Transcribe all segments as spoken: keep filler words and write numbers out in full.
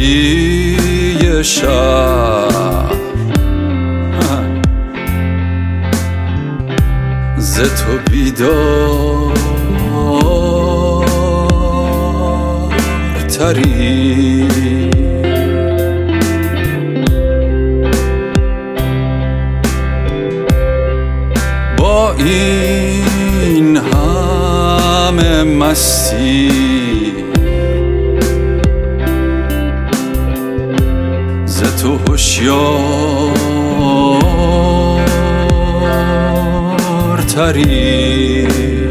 مفتی شهر ز تو بیدارتری، با این همه مستی ز تو هوشیارتری.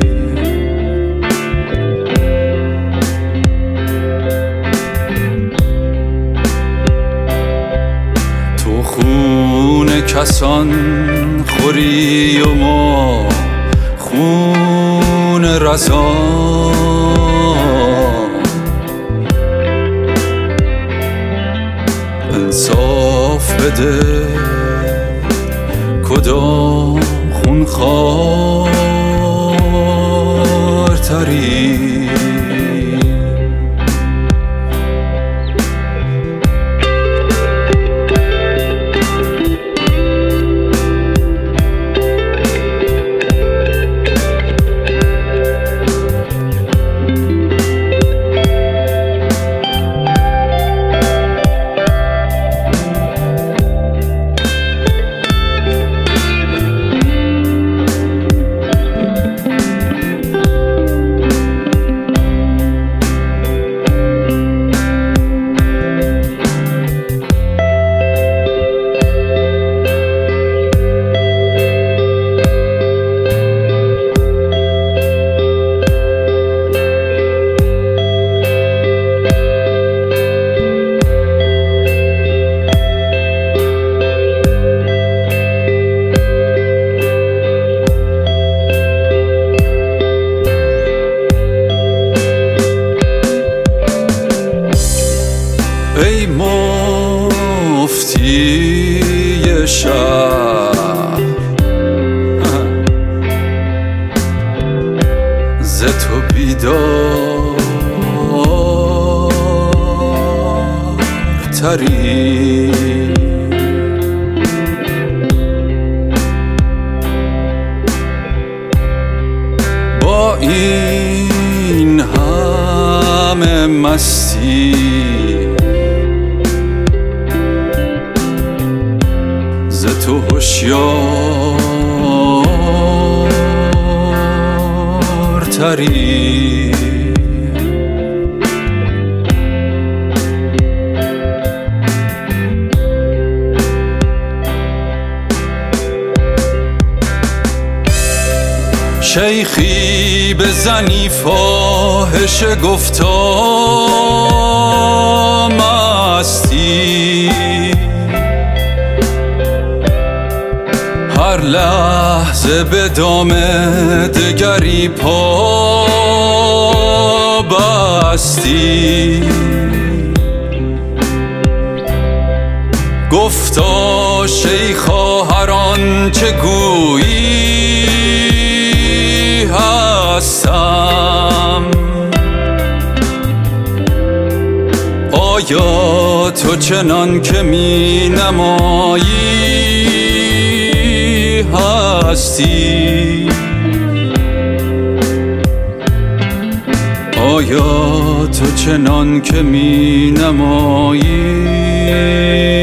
تو خون کسان خوری و ما خون رزا، انصاف بده کدام خون خوارتری. ای مفتی شهر ز تو بیدارتری، با این همه مستی ز تو هوشیارتری. شیخی بزنی فاحش گفتا مستی، هر لحظه به دام دگری پا بستی. گفتا شیخا هر آنچه گویی هستم، آیا تو چنان که می نمایی هستی؟ آیا تو چنان که می نمایی